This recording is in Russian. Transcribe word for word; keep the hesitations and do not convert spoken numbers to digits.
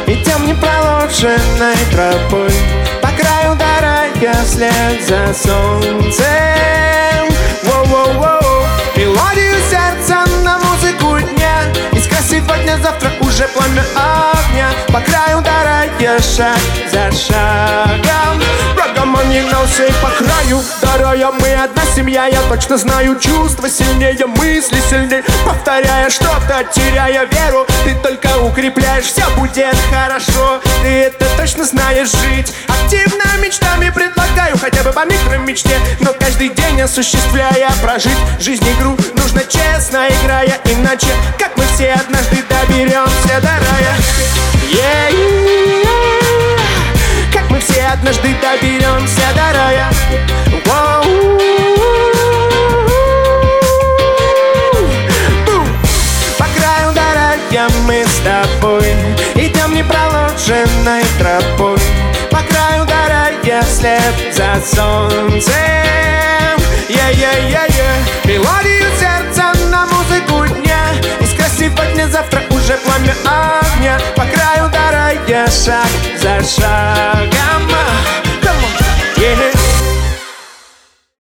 идем непроложенной тропой, по краю дорога вслед за солнцем. Воу-воу-воу. Мелодию сердца на музыку дня, искать сегодня-завтра уже пламя огня, по краю дороги шаг за шагом. Врагом он не гнался и по краю дорога. Мы одна семья, я точно знаю. Чувства сильнее, мысли сильнее. Повторяя что-то, теряя веру, ты только укрепляешь, все будет хорошо. Ты это точно знаешь, жить активно мечтами предлагаю, хотя бы по микромечте, но каждый день осуществляя, прожить жизнь игру нужно честно играя, иначе как мы все однажды доберемся до рая. Yeah. Как мы все однажды доберемся до рая. Воу. По краю дороги мы с тобой идем непроложенной тропой, по краю дороги вслед за солнцем. Yeah, yeah, yeah, yeah. Мелодию сердца